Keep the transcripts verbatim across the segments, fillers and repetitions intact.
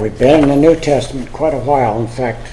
we've been in the New Testament quite a while. In fact,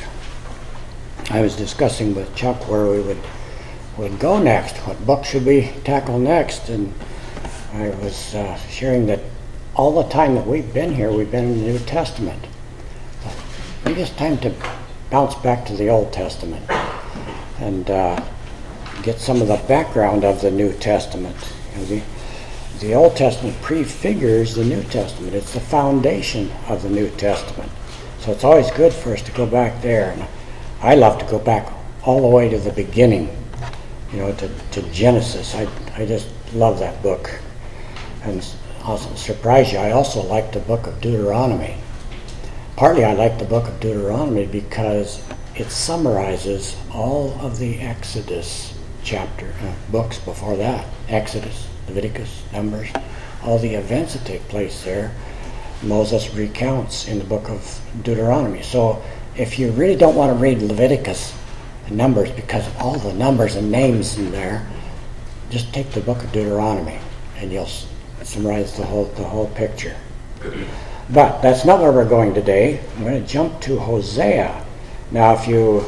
I was discussing with Chuck where we would would go next, what book should we tackle next, and I was uh, sharing that all the time that we've been here, we've been in the New Testament. Maybe it's time to bounce back to the Old Testament and uh, get some of the background of the New Testament. You know, the, the Old Testament prefigures the New Testament. It's the foundation of the New Testament. So it's always good for us to go back there. And I love to go back all the way to the beginning, you know, to, to Genesis. I, I just love that book. And I'll surprise you, I also like the book of Deuteronomy. Partly I like the book of Deuteronomy because it summarizes all of the Exodus chapter uh, books before that. Exodus, Leviticus, Numbers, all the events that take place there, Moses recounts in the book of Deuteronomy. So if you really don't want to read Leviticus and Numbers because of all the numbers and names in there, just take the book of Deuteronomy and you'll summarize the whole the whole picture. But that's not where we're going today. I'm going to jump to Hosea. Now, if you,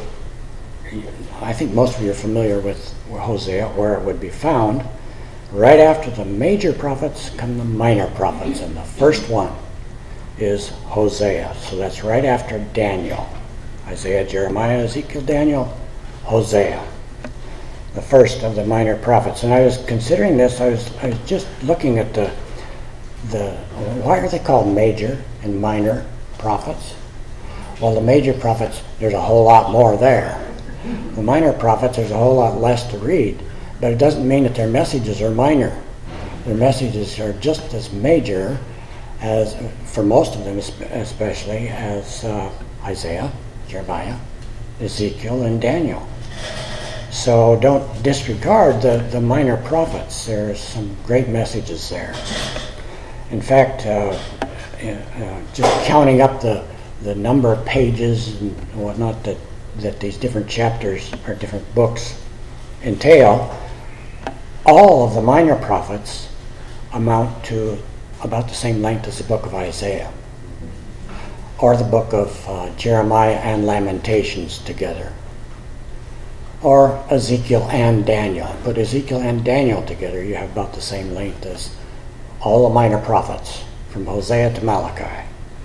I think most of you are familiar with Hosea, where it would be found. Right after the major prophets come the minor prophets, and the first one is Hosea. So that's right after Daniel. Isaiah, Jeremiah, Ezekiel, Daniel, Hosea. The first of the minor prophets. And I was considering this, I was I was just looking at the the why are they called major and minor prophets? Well, the major prophets, there's a whole lot more there. The minor prophets, there's a whole lot less to read. But it doesn't mean that their messages are minor. Their messages are just as major as, for most of them especially, as uh, Isaiah, Jeremiah, Ezekiel, and Daniel. So don't disregard the, the minor prophets. There's some great messages there. In fact, uh, uh, just counting up the, the number of pages and whatnot that, that these different chapters or different books entail, all of the minor prophets amount to about the same length as the book of Isaiah or the book of uh, Jeremiah and Lamentations together, or Ezekiel and Daniel. Put Ezekiel and Daniel together, you have about the same length as all the minor prophets from Hosea to Malachi.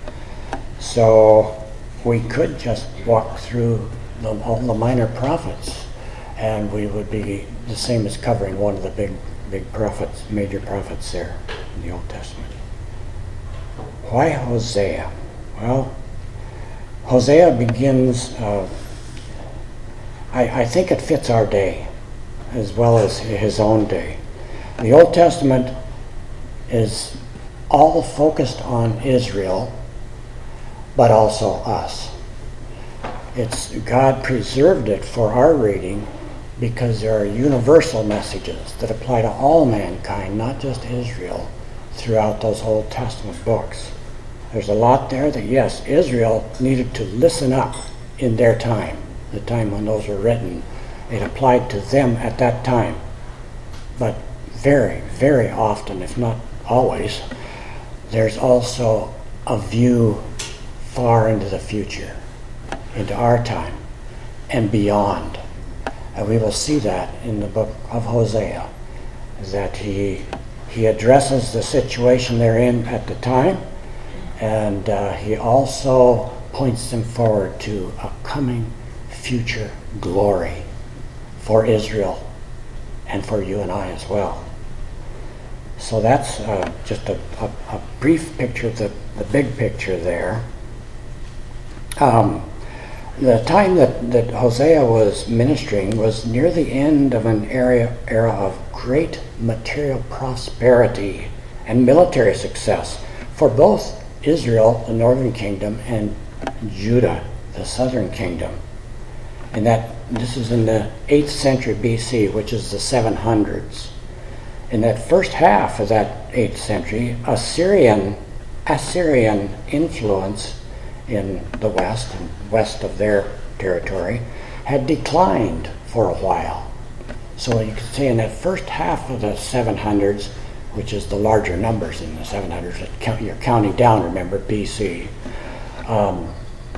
So we could just walk through the, all the minor prophets and we would be the same as covering one of the big big prophets, major prophets there in the Old Testament. Why Hosea? Well, Hosea begins, uh, I, I think it fits our day as well as his own day. The Old Testament is all focused on Israel, but also us. It's God preserved it for our reading because there are universal messages that apply to all mankind, not just Israel, throughout those Old Testament books. There's a lot there that, yes, Israel needed to listen up in their time, the time when those were written. It applied to them at that time. But very, very often, if not always, there's also a view far into the future, into our time, and beyond. And we will see that in the book of Hosea, that he he addresses the situation they're in at the time, and uh, he also points them forward to a coming future glory for Israel and for you and I as well. So that's uh, just a, a, a brief picture of the, the big picture there. Um, the time that, that Hosea was ministering was near the end of an era, era of great material prosperity and military success for both Israel, the northern kingdom, and Judah, the southern kingdom. And that this is in the eighth century B C, which is the seven hundreds. In that first half of that eighth century, Assyrian Assyrian influence in the west and west of their territory had declined for a while. So you could say in that first half of the seven hundreds, which is the larger numbers in the seven hundreds, that count, you're counting down, remember, B C, um,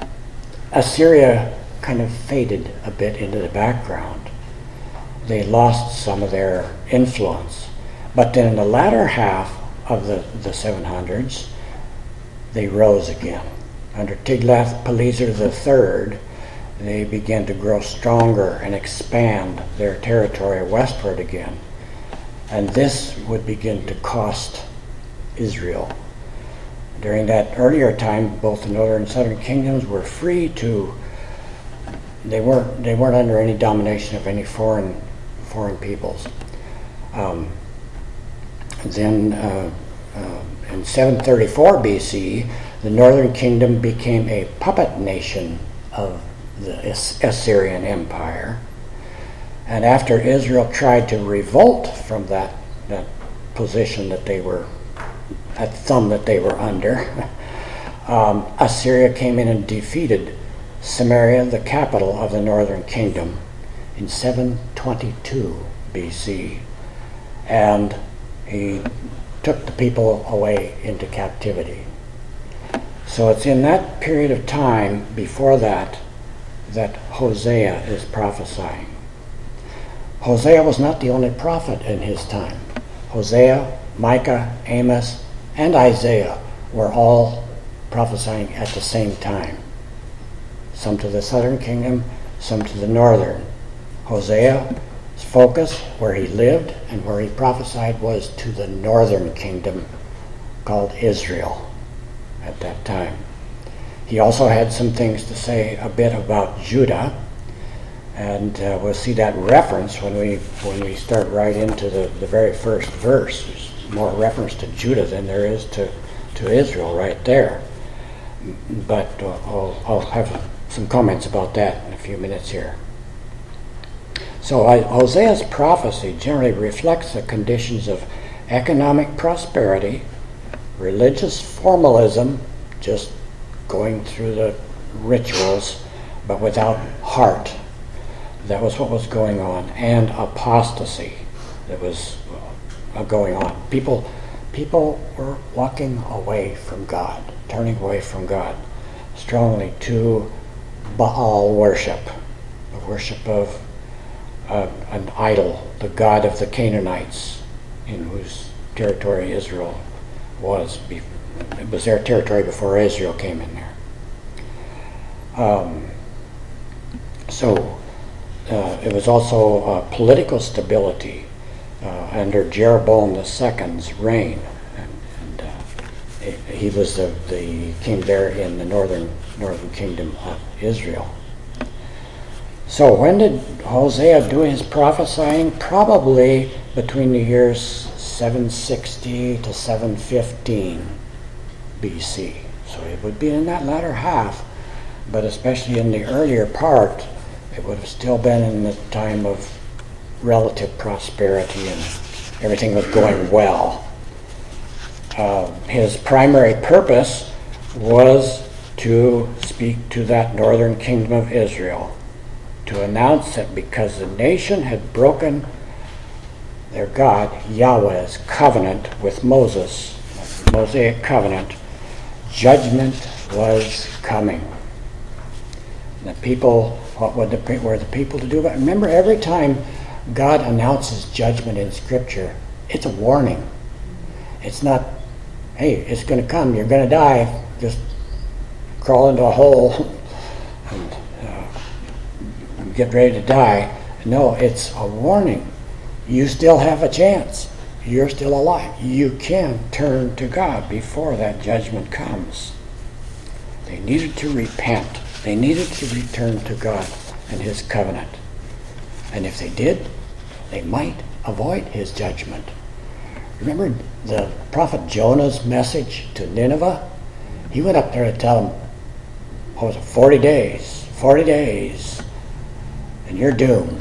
Assyria kind of faded a bit into the background. They lost some of their influence. But then in the latter half of the, the seven hundreds, they rose again. Under Tiglath-Pileser the third, they began to grow stronger and expand their territory westward again. And this would begin to cost Israel. During that earlier time, both the northern and southern kingdoms were free to, they weren't, they weren't under any domination of any foreign foreign peoples. Um, then uh, uh, in seven thirty-four B C, the northern kingdom became a puppet nation of the Assyrian Empire. And after Israel tried to revolt from that, that position that they were, that thumb that they were under, um, Assyria came in and defeated Samaria, the capital of the northern kingdom, in seven twenty-two B C. And he took the people away into captivity. So it's in that period of time before that that Hosea is prophesying. Hosea was not the only prophet in his time. Hosea, Micah, Amos, and Isaiah were all prophesying at the same time. Some to the southern kingdom, some to the northern. Hosea's focus, where he lived and where he prophesied, was to the northern kingdom called Israel at that time. He also had some things to say a bit about Judah, and uh, we'll see that reference when we when we start right into the, the very first verse. There's more reference to Judah than there is to, to Israel right there. But uh, I'll, I'll have some comments about that in a few minutes here. So I, Hosea's prophecy generally reflects the conditions of economic prosperity, religious formalism, just going through the rituals, but without heart. That was what was going on, and apostasy that was uh, going on. People, people were walking away from God, turning away from God, strongly to Baal worship, the worship of uh, an idol, the god of the Canaanites, in whose territory Israel was. It was their territory before Israel came in there. Um, so uh, it was also uh, political stability uh, under Jeroboam the Second's reign, and, and uh, he was the, the king there in the northern northern kingdom of Israel. So when did Hosea do his prophesying? Probably between the years seven sixty to seven fifteen B C. So it would be in that latter half, but especially in the earlier part, it would have still been in the time of relative prosperity and everything was going well. Uh, his primary purpose was to speak to that northern kingdom of Israel, to announce that because the nation had broken their God, Yahweh's covenant with Moses, the Mosaic covenant, judgment was coming. And the people, what were the, were the people to do about it? Remember, every time God announces judgment in Scripture, it's a warning. It's not, hey, it's going to come, you're going to die, just crawl into a hole and uh, get ready to die. No, it's a warning. You still have a chance. You're still alive. You can turn to God before that judgment comes. They needed to repent. They needed to return to God and His covenant. And if they did, they might avoid His judgment. Remember the prophet Jonah's message to Nineveh? He went up there to tell them, what was it, forty days, forty days, and you're doomed.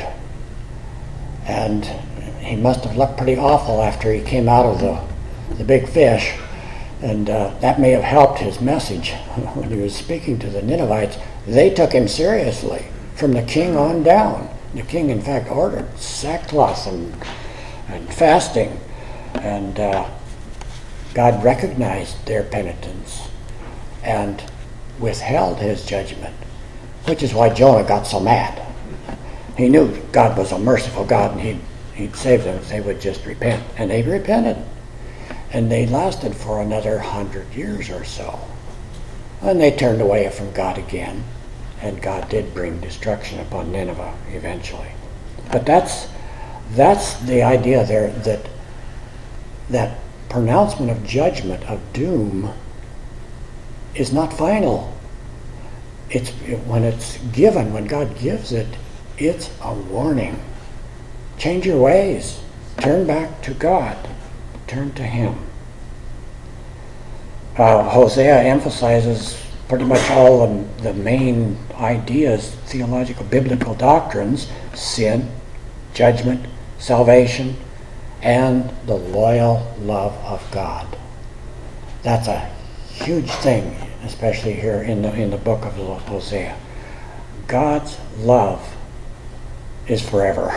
And he must have looked pretty awful after he came out of the, the big fish, and uh, that may have helped his message when he was speaking to the Ninevites. They took him seriously from the king on down. The king, in fact, ordered sackcloth and, and fasting, and uh, God recognized their penitence and withheld his judgment, which is why Jonah got so mad. He knew God was a merciful God and he'd, he'd save them if they would just repent. And they repented. And they lasted for another hundred years or so. And they turned away from God again. And God did bring destruction upon Nineveh eventually. But that's that's the idea there, that that pronouncement of judgment, of doom, is not final. It's it, when it's given, when God gives it, it's a warning. Change your ways. Turn back to God. Turn to Him. Uh, Hosea emphasizes pretty much all of the main ideas, theological, biblical doctrines: sin, judgment, salvation, and the loyal love of God. That's a huge thing, especially here in the in the book of Hosea. God's love is forever.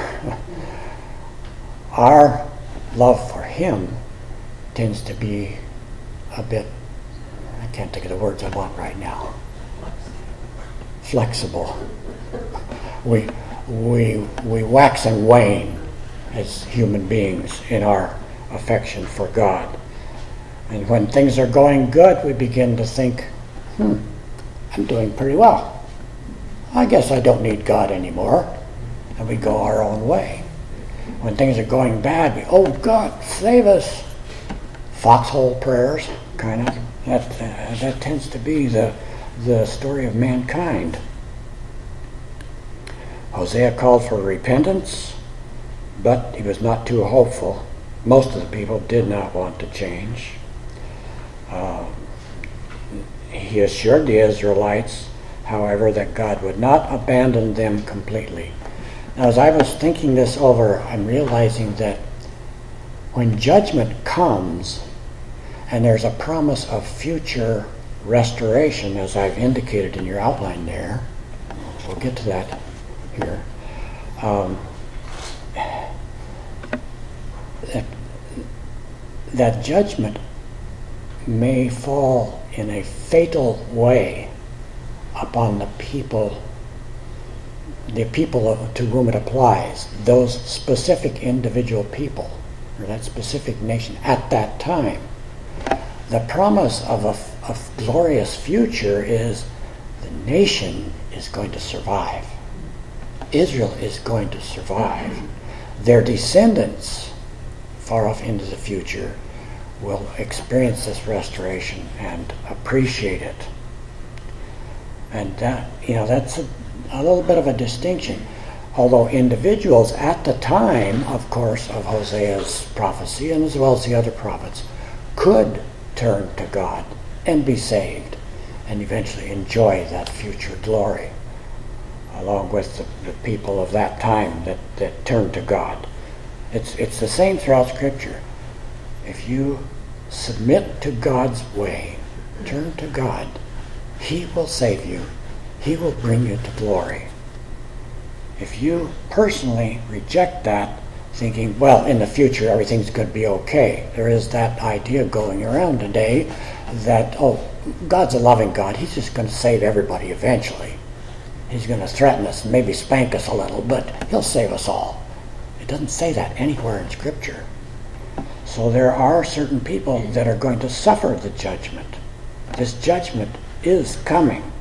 Our love for Him tends to be a bit, I can't think of the words I want right now, flexible. We we we wax and wane as human beings in our affection for God. And when things are going good, we begin to think, hmm, I'm doing pretty well. I guess I don't need God anymore. And we go our own way. When things are going bad, we, oh God, save us. Foxhole prayers, kind of. That uh, that tends to be the the story of mankind. Hosea called for repentance, but he was not too hopeful. Most of the people did not want to change. Uh, he assured the Israelites, however, that God would not abandon them completely. Now, as I was thinking this over, I'm realizing that when judgment comes, and there's a promise of future restoration, as I've indicated in your outline there, we'll get to that here, um, that, that judgment may fall in a fatal way upon the people, the people to whom it applies, those specific individual people, or that specific nation at that time. The promise of a, a glorious future is the nation is going to survive. Israel is going to survive. Their descendants, far off into the future, will experience this restoration and appreciate it. And that, you know, that's a, a little bit of a distinction. Although individuals at the time, of course, of Hosea's prophecy, and as well as the other prophets, could turn to God and be saved and eventually enjoy that future glory, along with the, the people of that time that, that turned to God. It's, it's the same throughout Scripture. If you submit to God's way, turn to God, He will save you. He will bring you to glory. If you personally reject that, thinking, well, in the future everything's going to be okay, there is that idea going around today that, oh, God's a loving God. He's just going to save everybody eventually. He's going to threaten us and maybe spank us a little, but He'll save us all. It doesn't say that anywhere in Scripture. So there are certain people that are going to suffer the judgment. This judgment is coming.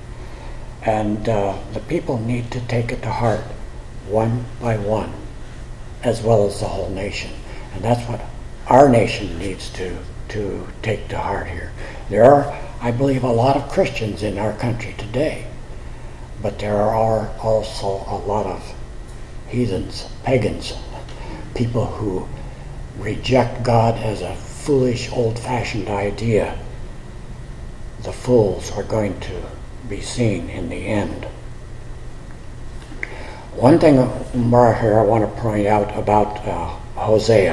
And uh, the people need to take it to heart, one by one, as well as the whole nation. And that's what our nation needs to, to take to heart here. There are, I believe, a lot of Christians in our country today, but there are also a lot of heathens, pagans, people who reject God as a foolish, old-fashioned idea. The fools are going to be seen in the end. One thing more here I want to point out about uh, Hosea,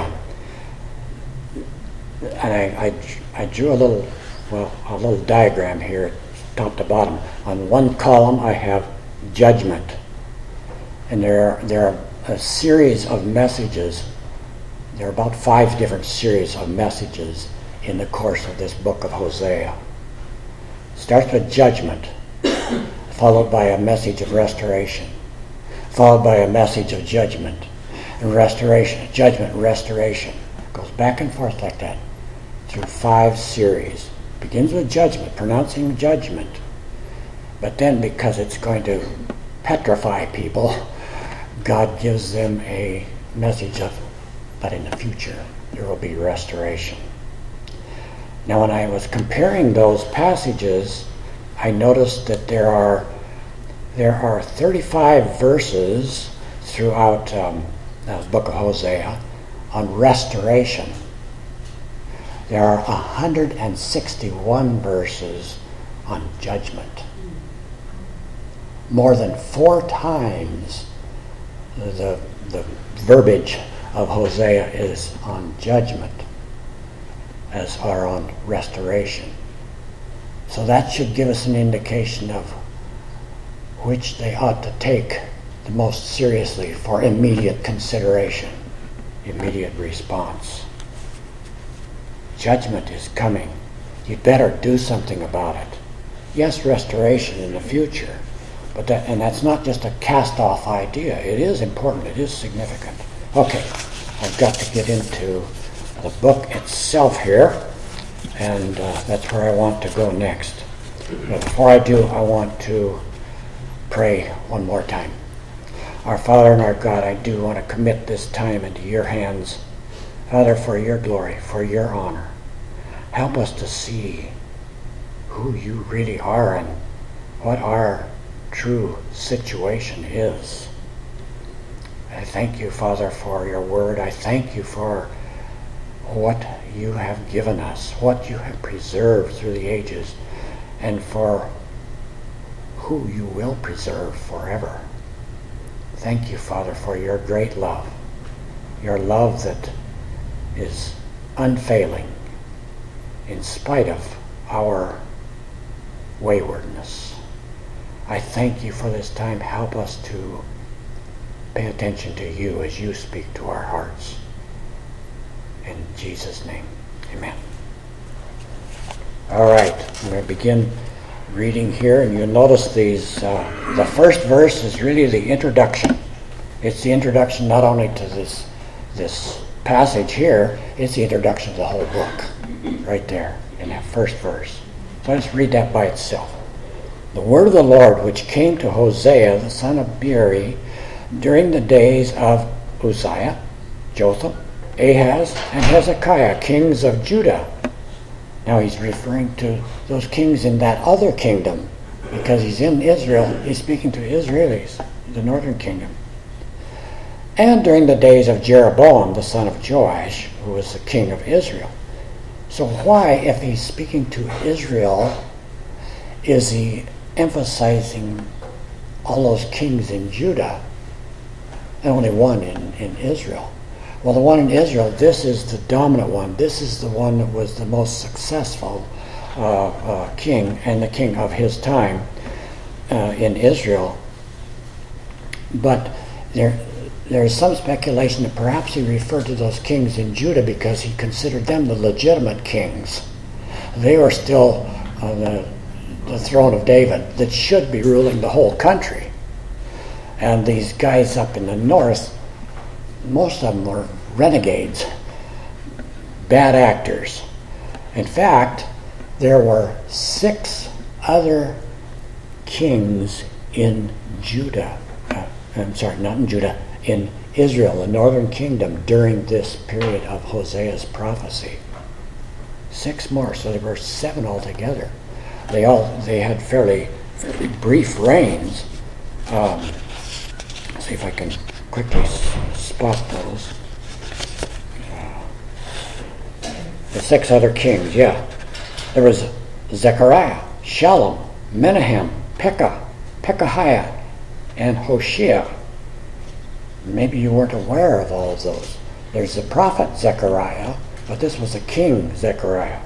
and I, I, I drew a little, well, a little diagram here, top to bottom. On one column I have judgment, and there are, there are a series of messages. There are about five different series of messages in the course of this book of Hosea. Starts with judgment, followed by a message of restoration, followed by a message of judgment and restoration, judgment and restoration. It goes back and forth like that through five series. Begins with judgment, pronouncing judgment. But then, because it's going to petrify people, God gives them a message of, but in the future, there will be restoration. Now, when I was comparing those passages, I noticed that there are there are thirty-five verses throughout um, the book of Hosea on restoration. There are one hundred sixty-one verses on judgment. More than four times the, the verbiage of Hosea is on judgment as are on restoration. So that should give us an indication of which they ought to take the most seriously for immediate consideration, immediate response. Judgment is coming. You'd better do something about it. Yes, restoration in the future, but that, and that's not just a cast-off idea. It is important. It is significant. Okay, I've got to get into the book itself here, and uh, that's where I want to go next. But before I do, I want to pray one more time. Our Father and our God, I do want to commit this time into your hands, Father, for your glory, for your honor. Help us to see who you really are and what our true situation is. I thank you, Father, for your word. I thank you for what you have given us, what you have preserved through the ages, and for who you will preserve forever. Thank you, Father, for your great love, your love that is unfailing in spite of our waywardness. I thank you for this time. Help us to pay attention to you as you speak to our hearts. In Jesus' name, amen. All right, I'm going to begin reading here, and you'll notice these. Uh, the first verse is really the introduction. It's the introduction not only to this this passage here, it's the introduction to the whole book, right there in that first verse. So let's read that by itself. The word of the Lord which came to Hosea the son of Beeri during the days of Uzziah, Jotham, Ahaz, and Hezekiah, kings of Judah. Now he's referring to those kings in that other kingdom, because he's in Israel. He's speaking to Israelis, the northern kingdom. And during the days of Jeroboam, the son of Joash, who was the king of Israel. So why, if he's speaking to Israel, is he emphasizing all those kings in Judah and only one in, in Israel? Well, the one in Israel, this is the dominant one. This is the one that was the most successful uh, uh, king and the king of his time uh, in Israel. But there, there is some speculation that perhaps he referred to those kings in Judah because he considered them the legitimate kings. They were still on the, the throne of David that should be ruling the whole country. And these guys up in the north, most of them were renegades, bad actors. In fact, there were six other kings in Judah. Uh, I'm sorry, not in Judah, in Israel, the northern kingdom, during this period of Hosea's prophecy. Six more, so there were seven altogether. They all they had fairly, fairly brief reigns. Um, let's see if I can quickly spot those. Uh, the six other kings, yeah. There was Zechariah, Shallum, Menahem, Pekah, Pekahiah, and Hoshea. Maybe you weren't aware of all of those. There's the prophet Zechariah, but this was the king Zechariah.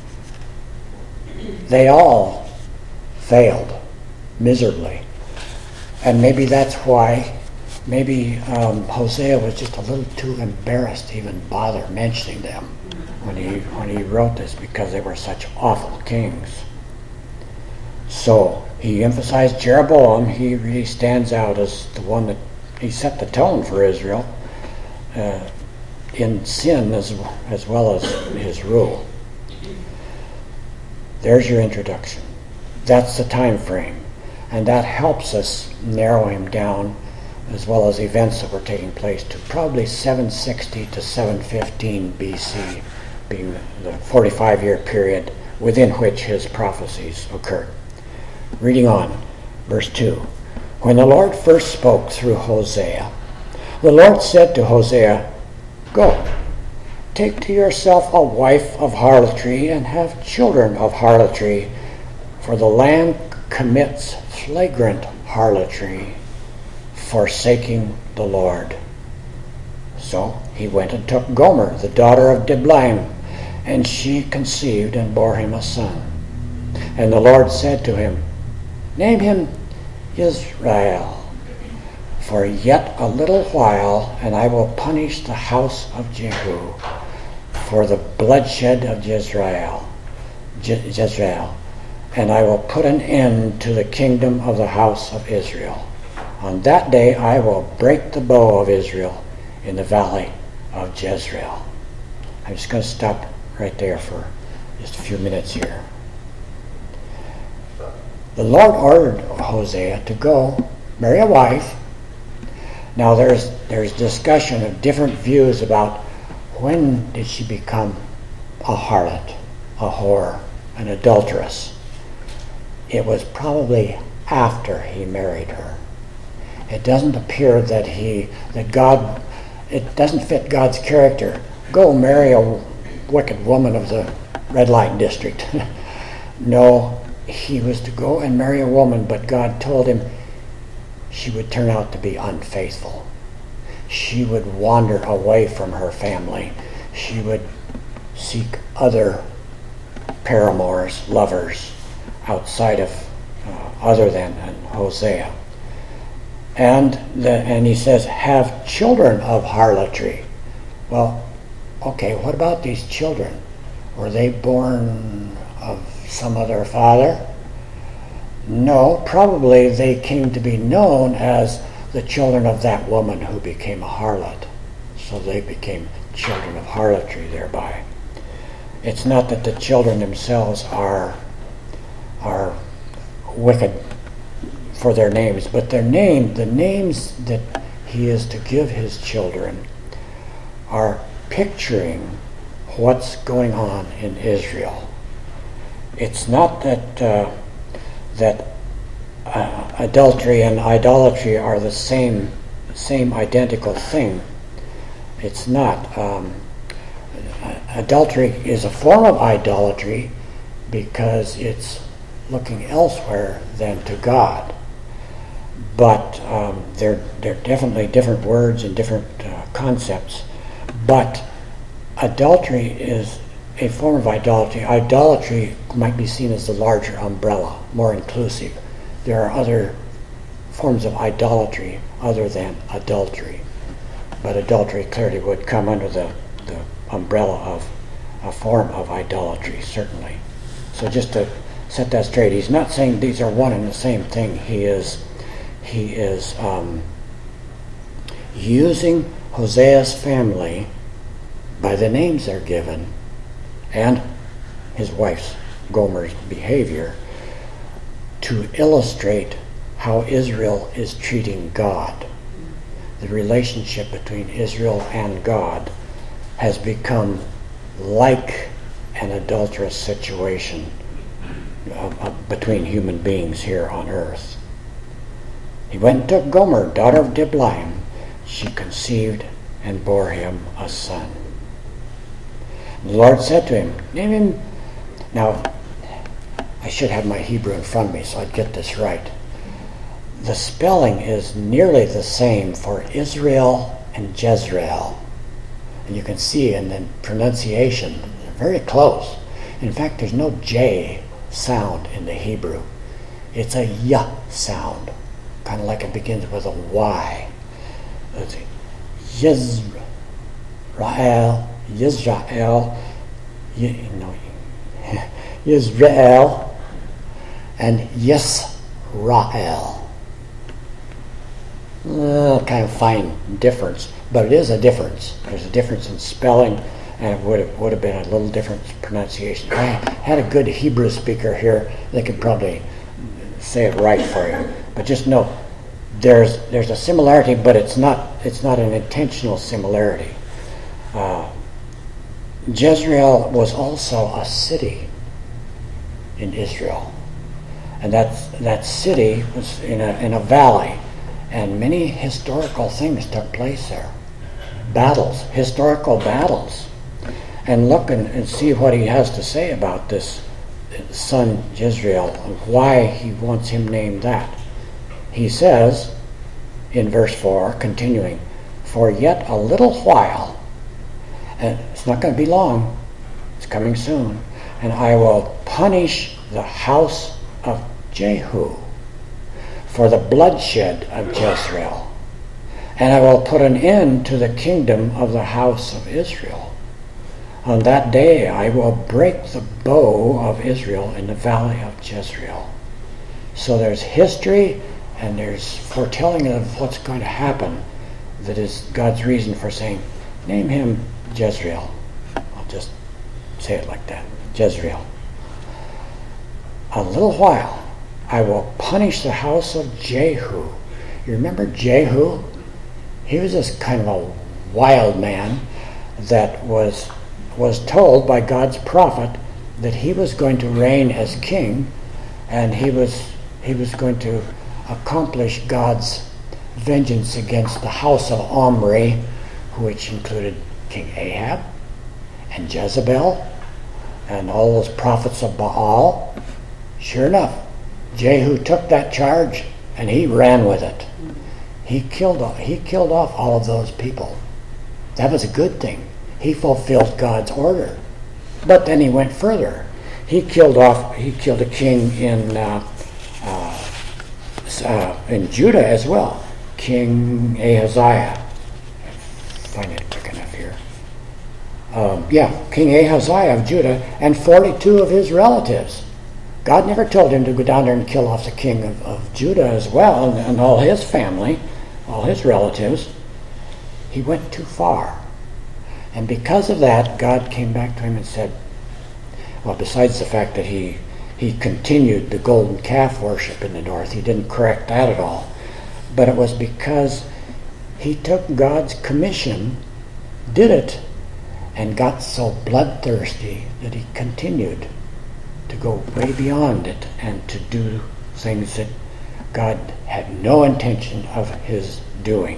They all failed miserably. And maybe that's why Maybe um, Hosea was just a little too embarrassed to even bother mentioning them when he when he wrote this, because they were such awful kings. So he emphasized Jeroboam. He really stands out as the one that he set the tone for Israel uh, in sin as, as well as his rule. There's your introduction. That's the time frame. And that helps us narrow him down, as well as events that were taking place, to probably seven sixty to seven fifteen B C, being the forty-five year period within which his prophecies occurred. Reading on, verse two. When the Lord first spoke through Hosea, the Lord said to Hosea, Go, take to yourself a wife of harlotry and have children of harlotry, for the land commits flagrant harlotry, forsaking the Lord. So he went and took Gomer, the daughter of Diblaim, and she conceived and bore him a son. And the Lord said to him, Name him Israel, for yet a little while, and I will punish the house of Jehu for the bloodshed of Jezreel, Je- Jezreel, and I will put an end to the kingdom of the house of Israel. On that day I will break the bow of Israel in the valley of Jezreel. I'm just going to stop right there for just a few minutes here. The Lord ordered Hosea to go marry a wife. Now there's there's discussion of different views about when did she become a harlot, a whore, an adulteress. It was probably after he married her. It doesn't appear that he that God it doesn't fit God's character. Go marry a wicked woman of the red light district. No, he was to go and marry a woman, but God told him she would turn out to be unfaithful. She would wander away from her family. She would seek other paramours, lovers, outside of, uh, other than Hosea. And the, and he says, have children of harlotry. Well, okay, what about these children? Were they born of some other father? No, probably they came to be known as the children of that woman who became a harlot. So they became children of harlotry thereby. It's not that the children themselves are are wicked for their names, but their name, the names that he is to give his children are picturing what's going on in Israel. It's not that uh, that uh, adultery and idolatry are the same same identical thing. It's not. Um, adultery is a form of idolatry because it's looking elsewhere than to God. But um, they're they're definitely different words and different uh, concepts. But adultery is a form of idolatry. Idolatry might be seen as the larger umbrella, more inclusive. There are other forms of idolatry other than adultery. But adultery clearly would come under the, the umbrella of a form of idolatry, certainly. So just to set that straight, he's not saying these are one and the same thing. He is he is um, using Hosea's family by the names they're given and his wife's, Gomer's, behavior to illustrate how Israel is treating God. The relationship between Israel and God has become like an adulterous situation uh, uh, between human beings here on earth. He went and took Gomer, daughter of Diblaim. She conceived and bore him a son. The Lord said to him, name him. Now, I should have my Hebrew in front of me so I'd get this right. The spelling is nearly the same for Israel and Jezreel. And you can see in the pronunciation, they're very close. In fact, there's no J sound in the Hebrew. It's a Y sound, kind of like it begins with a Y. It's Yisrael, Yisrael, you know, Yisrael, and Yisrael. Uh, kind of fine difference, but it is a difference. There's a difference in spelling, and it would have, would have been a little different pronunciation. If I had a good Hebrew speaker here, they could probably say it right for you. But just know, there's there's a similarity, but it's not it's not an intentional similarity. Uh, Jezreel was also a city in Israel, and that that city was in a in a valley. And many historical things took place there. Battles, historical battles. And look and, and see what he has to say about this son Jezreel, and why he wants him named that. He says in verse four, continuing, "For yet a little while," and it's not going to be long, it's coming soon, "and I will punish the house of Jehu for the bloodshed of Jezreel, and I will put an end to the kingdom of the house of Israel. On that day I will break the bow of Israel in the valley of Jezreel." So there's history and there's foretelling of what's going to happen. That is God's reason for saying, name him Jezreel. I'll just say it like that, Jezreel. "A little while I will punish the house of Jehu." You remember Jehu? He was this kind of a wild man that was was told by God's prophet that he was going to reign as king, and he was he was going to accomplish God's vengeance against the house of Omri, which included King Ahab and Jezebel and all those prophets of Baal. Sure enough, Jehu took that charge and he ran with it. He killed he killed off all of those people. That was a good thing. He fulfilled God's order. But then he went further. He killed off he killed a king in uh, uh, uh, in Judah as well, King Ahaziah. Find it quick enough here. Um, yeah, King Ahaziah of Judah and forty-two of his relatives. God never told him to go down there and kill off the king of, of Judah as well, and, and all his family, all his relatives. He went too far. And because of that, God came back to him and said, well, besides the fact that he he continued the golden calf worship in the north, he didn't correct that at all, but it was because he took God's commission, did it, and got so bloodthirsty that he continued to go way beyond it and to do things that God had no intention of his doing.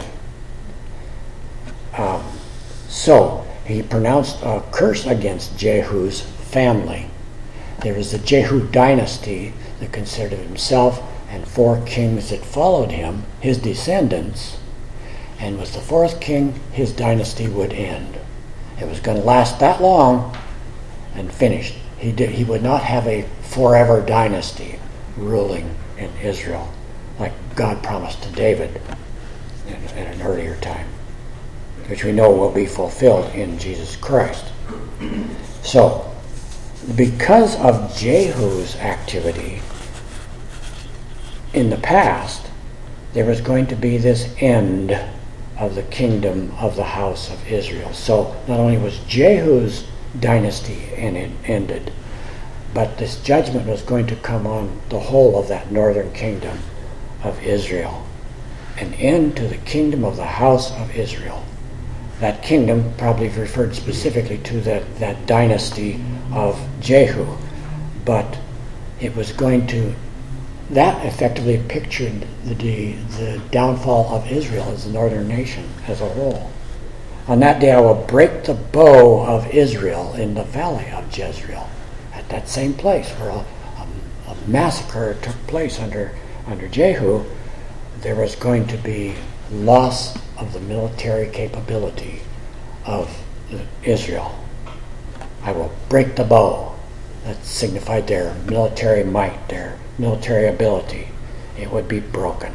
Um, so he pronounced a curse against Jehu's family. There was the Jehu dynasty that considered himself and four kings that followed him, his descendants, and with the fourth king, his dynasty would end. It was going to last that long and finished. He did, he would not have a forever dynasty ruling in Israel like God promised to David in, in an earlier time, which we know will be fulfilled in Jesus Christ. So, because of Jehu's activity in the past, there was going to be this end of the kingdom of the house of Israel. So not only was Jehu's dynasty ended, but this judgment was going to come on the whole of that northern kingdom of Israel. An end to the kingdom of the house of Israel. That kingdom probably referred specifically to that, that dynasty of Jehu, but it was going to, that effectively pictured the, the downfall of Israel as a northern nation as a whole. On that day I will break the bow of Israel in the valley of Jezreel, at that same place where a, a, a massacre took place under, under Jehu. There was going to be loss of the military capability of Israel. I will break the bow. That signified their military might, their military ability. It would be broken.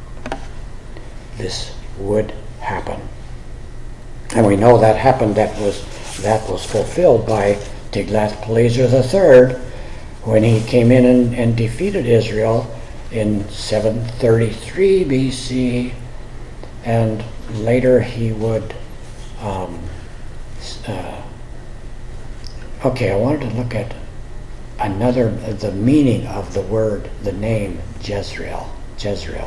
This would happen. And we know that happened, that was that was fulfilled by Tiglath-Pileser the third, when he came in and, and defeated Israel in seven thirty-three B C, and later he would um, uh, okay, I wanted to look at another, the meaning of the word, the name Jezreel. Jezreel.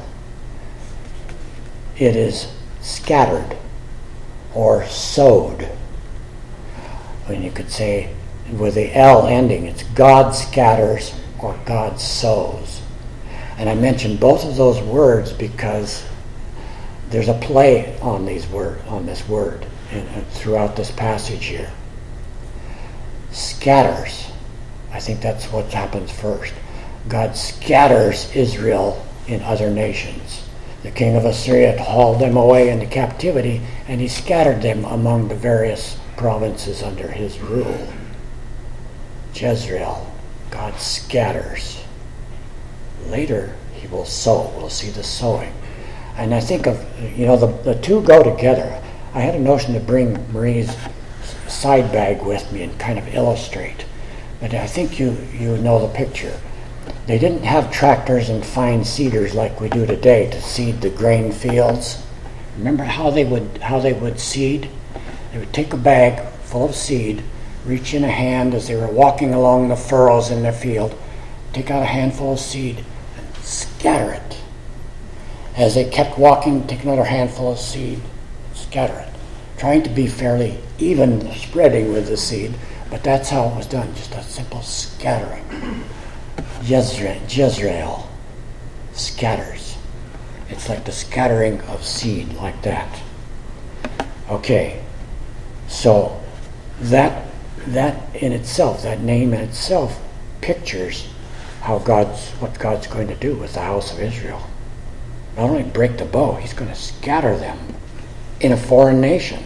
It is scattered or sowed. And you could say with the L ending, it's God scatters or God sows. And I mentioned both of those words because there's a play on these word on this word in, uh, throughout this passage here. Scatters. I think that's what happens first. God scatters Israel in other nations. The king of Assyria hauled them away into captivity, and he scattered them among the various provinces under his rule. Jezreel, God scatters. Later, he will sow. We'll see the sowing. And I think of, you know, the, the two go together. I had a notion to bring Marie's side bag with me and kind of illustrate. But I think you, you know the picture. They didn't have tractors and fine seeders like we do today to seed the grain fields. Remember how they would how they would seed? They would take a bag full of seed, reach in a hand as they were walking along the furrows in their field, take out a handful of seed and scatter it. As they kept walking, take another handful of seed, scatter it, trying to be fairly even spreading with the seed, but that's how it was done, just a simple scattering. Jezreel, Jezreel scatters. It's like the scattering of seed, like that. Okay, so that that in itself, that name in itself, pictures how God's what God's going to do with the house of Israel. Not only break the bow, he's going to scatter them in a foreign nation.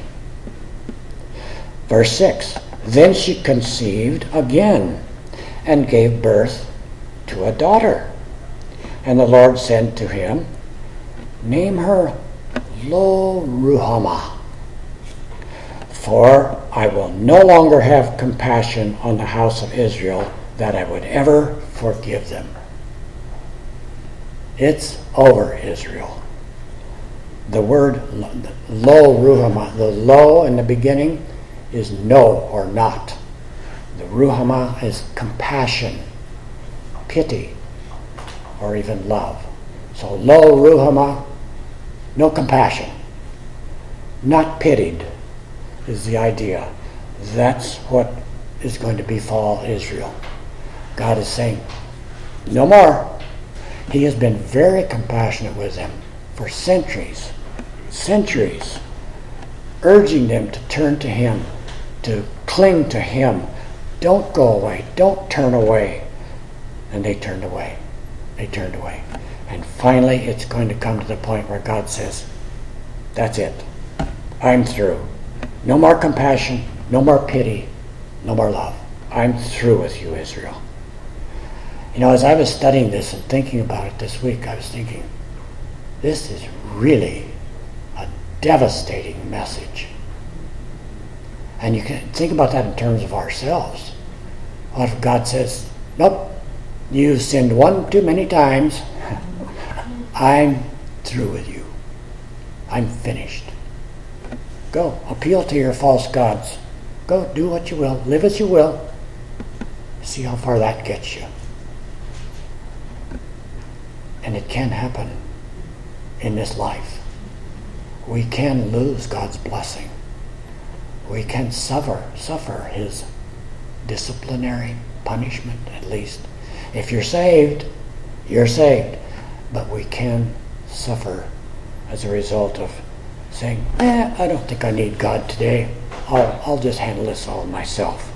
Verse six, then she conceived again and gave birth to a daughter. And the Lord said to him, name her Lo Ruhamah, for I will no longer have compassion on the house of Israel, that I would ever forgive them. It's over, Israel. The word Lo Ruhamah, the Lo in the beginning is no or not. The Ruhamah is compassion, pity, or even love. So Lo Ruhamah, no compassion, not pitied, is the idea. That's what is going to befall Israel. God is saying, no more. He has been very compassionate with them for centuries, centuries, urging them to turn to him, to cling to him. Don't go away. Don't turn away. And they turned away. They turned away. And finally, it's going to come to the point where God says, that's it. I'm through. No more compassion, no more pity, no more love. I'm through with you, Israel. You know, as I was studying this and thinking about it this week, I was thinking, this is really a devastating message. And you can think about that in terms of ourselves. What if God says, nope, you've sinned one too many times. I'm through with you. I'm finished. Go, appeal to your false gods. Go, do what you will. Live as you will. See how far that gets you. And it can happen in this life. We can lose God's blessing. We can suffer, suffer his disciplinary punishment, at least. If you're saved, you're saved. But we can suffer as a result of saying, eh, I don't think I need God today. I'll, I'll just handle this all myself.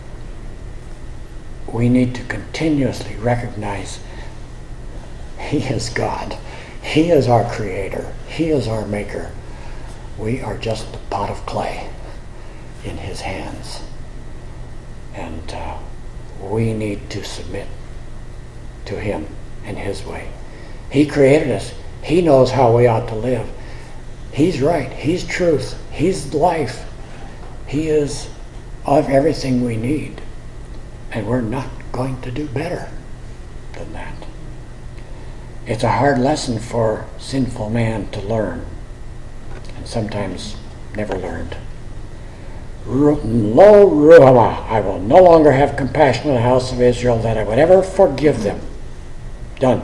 We need to continuously recognize he is God. He is our creator. He is our maker. We are just a pot of clay in his hands. And uh, we need to submit to him and his way. He created us. He knows how we ought to live. He's right. He's truth. He's life. He is of everything we need. And we're not going to do better than that. It's a hard lesson for sinful man to learn, and sometimes never learned. Lo Ruhamah, I will no longer have compassion on the house of Israel, that I would ever forgive them. Done.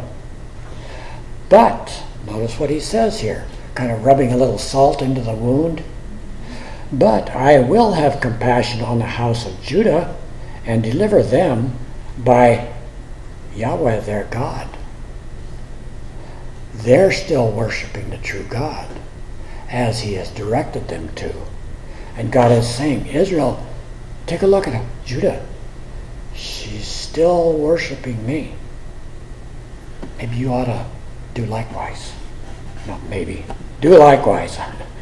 But, notice what he says here, kind of rubbing a little salt into the wound. But I will have compassion on the house of Judah and deliver them by Yahweh their God. They're still worshiping the true God as he has directed them to. And God is saying, Israel, take a look at Judah. She's still worshiping me. Maybe you ought to do likewise. Not maybe. Do likewise.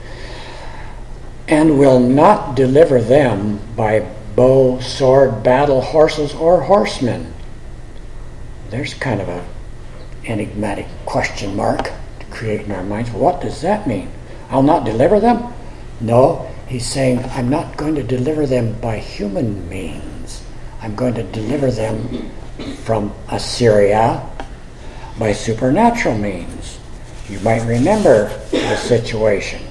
And will not deliver them by bow, sword, battle, horses, or horsemen. There's kind of a enigmatic question mark to create in our minds. What does that mean? I'll not deliver them? No. He's saying, I'm not going to deliver them by human means. I'm going to deliver them from Assyria by supernatural means. You might remember the situation.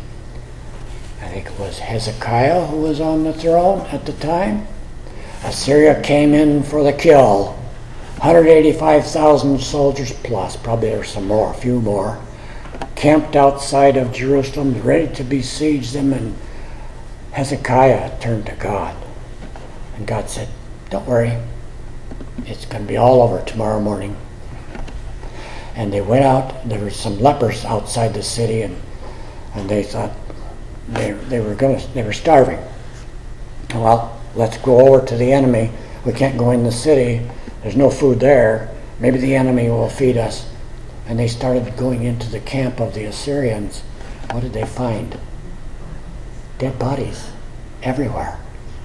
I think it was Hezekiah who was on the throne at the time. Assyria came in for the kill. one hundred eighty-five thousand soldiers plus, probably there's some more, a few more, camped outside of Jerusalem, ready to besiege them, and Hezekiah turned to God. And God said, don't worry, it's going to be all over tomorrow morning. And they went out, there were some lepers outside the city, and and they thought they, they were going to, they were starving. Well, let's go over to the enemy. We can't go in the city. There's no food there. Maybe the enemy will feed us. And they started going into the camp of the Assyrians. What did they find? Dead bodies everywhere.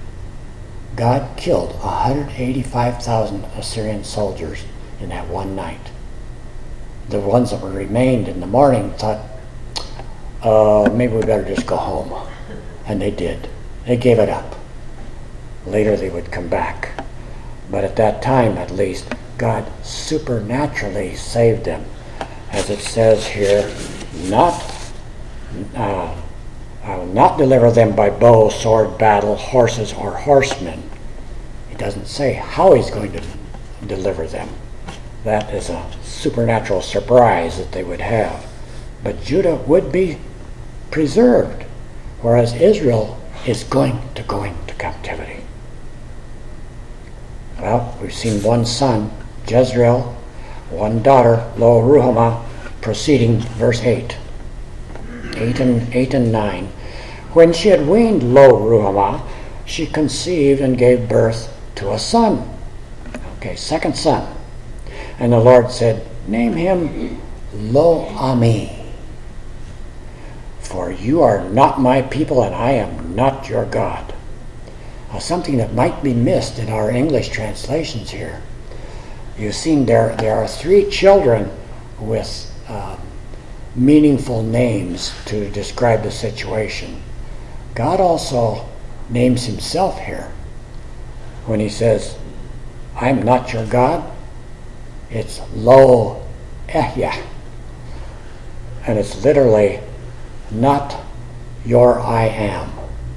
God killed one hundred eighty-five thousand Assyrian soldiers in that one night. The ones that were remained in the morning thought, uh, maybe we better just go home. And they did. They gave it up. Later they would come back. But at that time, at least, God supernaturally saved them. As it says here, not... Uh, I will not deliver them by bow, sword, battle, horses, or horsemen. He doesn't say how he's going to deliver them. That is a supernatural surprise that they would have. But Judah would be preserved, whereas Israel is going to go into captivity. Well, we've seen one son, Jezreel, one daughter, Lo Ruhamah, proceeding verse eight. Eight and, eight and nine. When she had weaned Lo Ruhamah, she conceived and gave birth to a son. Okay, second son. And the Lord said, name him Lo Ami, for you are not my people and I am not your God. Now, something that might be missed in our English translations here. You've seen there, there are three children with uh, meaningful names to describe the situation. God also names himself here. When he says, I'm not your God, it's Lo Ehya. And it's literally, not your I am.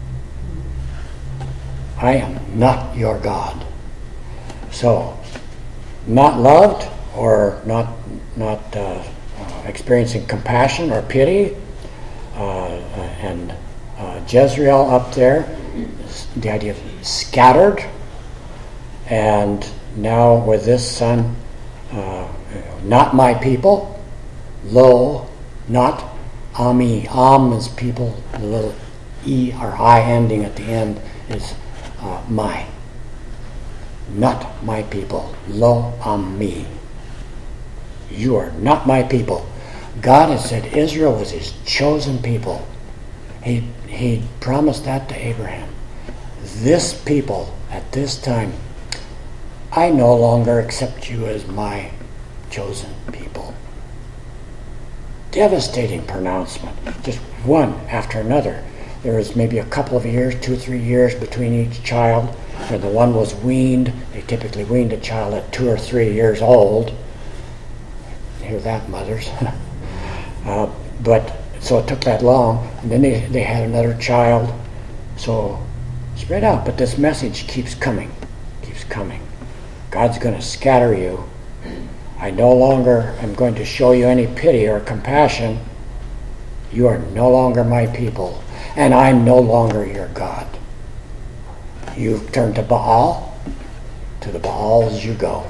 I am not your God. So, not loved or not, not uh, uh, experiencing compassion or pity, uh, and uh, Jezreel up there, the idea of scattered, and now with this son, uh, not my people, Lo, not Ami. Am is people, the little E or I ending at the end is uh, my. Not my people. Lo Ami. You are not my people. God has said Israel was his chosen people. He, he promised that to Abraham. This people, at this time, I no longer accept you as my chosen people. Devastating pronouncement. Just one after another. there was maybe a couple of years, two or three years between each child. When the one was weaned, they typically weaned a child at two or three years old. Hear that, mothers? uh, but so it took that long, and then they, they had another child. So spread out, but this message keeps coming, keeps coming. God's going to scatter you. I no longer am going to show you any pity or compassion. You are no longer my people, and I'm no longer your God. You've turned to Baal, to the Baals you go.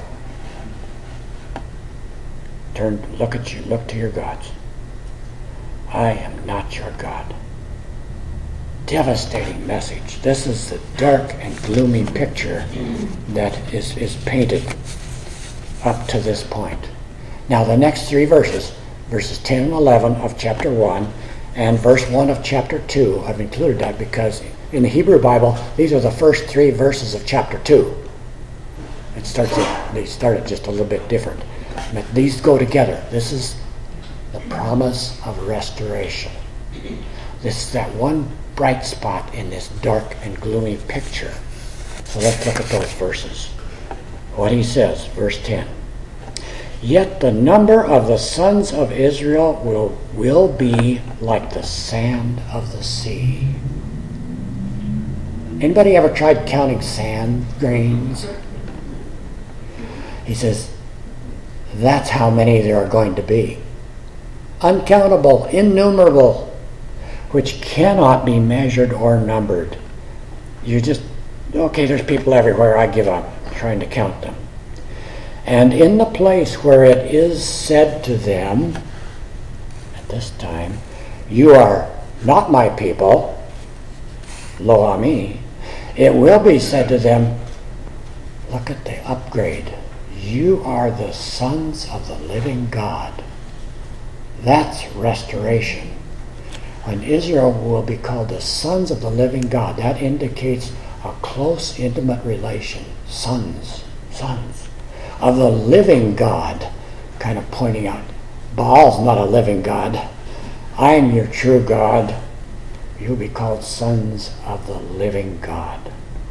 Turn, look at you, look to your gods. I am not your God. Devastating message. This is the dark and gloomy picture that is, is painted up to this point. Now the next three verses, verses ten and eleven of chapter one, and verse one of chapter two, I've included that because in the Hebrew Bible, these are the first three verses of chapter two. It starts. They started just a little bit different, but these go together. This is the promise of restoration. This is that one bright spot in this dark and gloomy picture. So let's look at those verses. What he says, verse ten. Yet the number of the sons of Israel will, will be like the sand of the sea. Anybody ever tried counting sand grains? He says, that's how many there are going to be. Uncountable, innumerable, which cannot be measured or numbered. You just, okay, there's people everywhere, I give up trying to count them. And in the place where it is said to them, at this time, you are not my people, lo ami, it will be said to them, look at the upgrade. You are the sons of the living God. That's restoration. When Israel will be called the sons of the living God, that indicates a close, intimate relation. Sons, sons of the living God, kind of pointing out, Baal's not a living God. I'm your true God. You'll be called sons of the living God.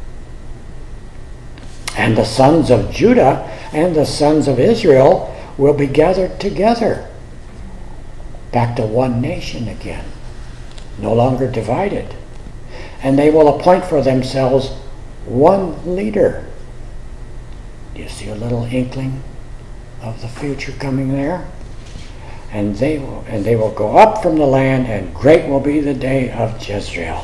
And the sons of Judah and the sons of Israel will be gathered together, back to one nation again, no longer divided. And they will appoint for themselves one leader. Do you see a little inkling of the future coming there? And they will, and they will go up from the land, and great will be the day of Jezreel.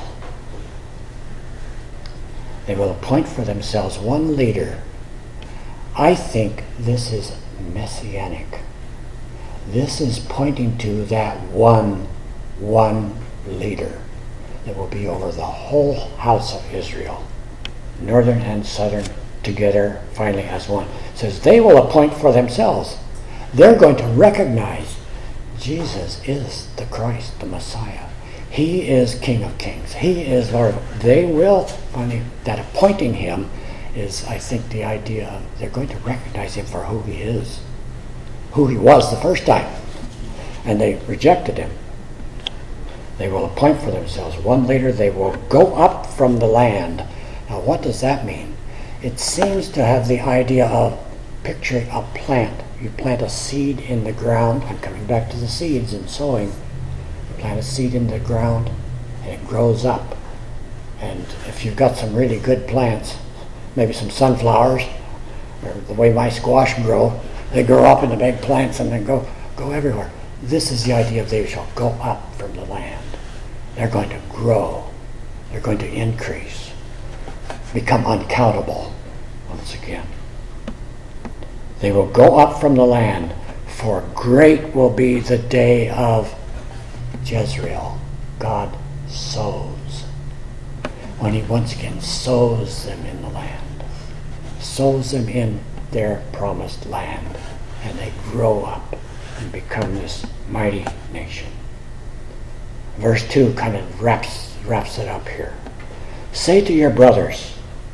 They will appoint for themselves one leader. I think this is messianic. This is pointing to that one, one leader that will be over the whole house of Israel, northern and southern together, finally as one. It says they will appoint for themselves. They're going to recognize Jesus is the Christ, the Messiah. He is King of Kings. He is Lord. They will finally, that appointing him is, I think, the idea of they're going to recognize him for who he is, who he was the first time, and they rejected him. They will appoint for themselves one leader. They will go up from the land. Now, what does that mean? It seems to have the idea of picturing a plant. You plant a seed in the ground. I'm coming back to the seeds and sowing. You plant a seed in the ground, and it grows up. And if you've got some really good plants, maybe some sunflowers, or the way my squash grow, they grow up into big plants and then go, go everywhere. This is the idea of they shall go up from the land. They're going to grow. They're going to increase, become uncountable once again. They will go up from the land, for great will be the day of Jezreel. God sows. When he once again sows them in the land, sows them in their promised land, and they grow up and become this mighty nation. Verse two kind of wraps wraps it up here. Say to your brothers,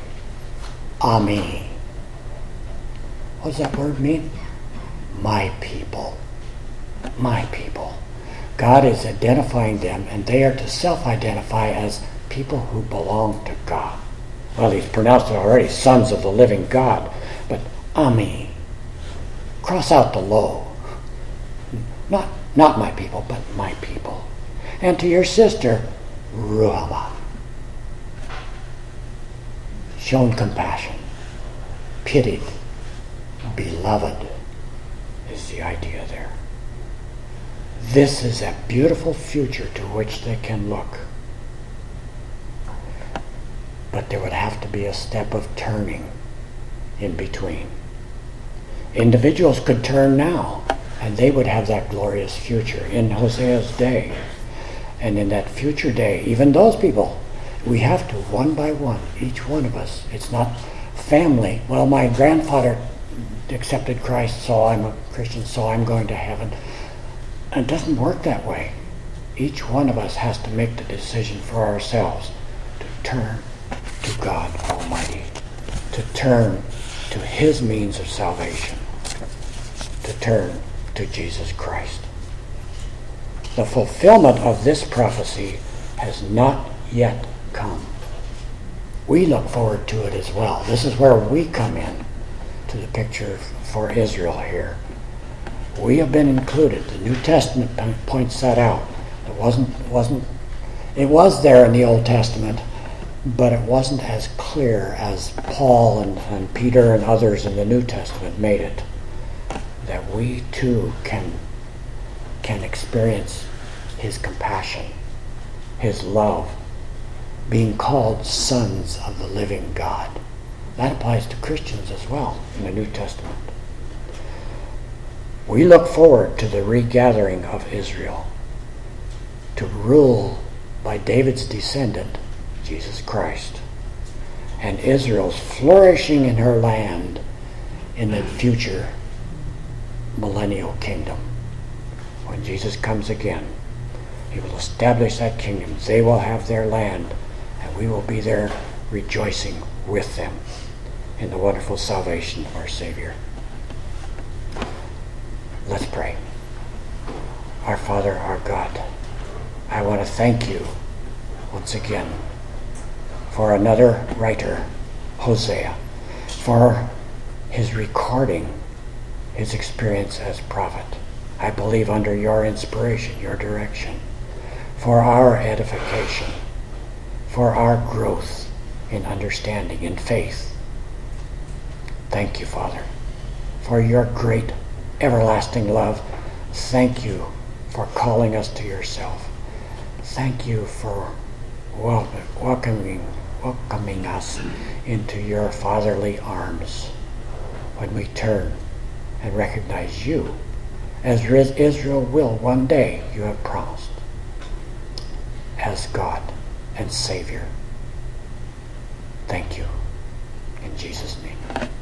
Ami. What does that word mean? My people. My people. God is identifying them, and they are to self-identify as people who belong to God. Well, he's pronounced it already, sons of the living God. But Ami, cross out the lo. Not, not my people, but my people. And to your sister, Ruhama, shown compassion, pitied, beloved is the idea there. This is a beautiful future to which they can look. But there would have to be a step of turning in between. Individuals could turn now, and they would have that glorious future in Hosea's day. And in that future day, even those people, we have to, one by one, each one of us. It's not family. Well, my grandfather accepted Christ, so I'm a Christian, so I'm going to heaven. It doesn't work that way. Each one of us has to make the decision for ourselves to turn to God Almighty, to turn to His means of salvation, to turn to Jesus Christ. The fulfillment of this prophecy has not yet come. We look forward to it as well. This is where we come in to the picture for Israel here. We have been included. The New Testament points that out. It wasn't, wasn't, it was there in the Old Testament, but it wasn't as clear as Paul and, and Peter and others in the New Testament made it. That we too can, can experience His compassion, His love, being called sons of the living God. That applies to Christians as well in the New Testament. We look forward to the regathering of Israel to rule by David's descendant, Jesus Christ, and Israel's flourishing in her land in the future millennial kingdom. When Jesus comes again, He will establish that kingdom. They will have their land, and we will be there rejoicing with them in the wonderful salvation of our Savior. Let's pray. Our Father, our God, I want to thank You once again for another writer, Hosea, for his recording his experience as prophet. I believe under Your inspiration, Your direction, for our edification, for our growth in understanding and faith. Thank You, Father, for Your great everlasting love. Thank You for calling us to Yourself. Thank You for welcoming, welcoming us into Your fatherly arms when we turn and recognize You as Israel will one day, You have promised, as God and Savior. Thank You. In Jesus' name.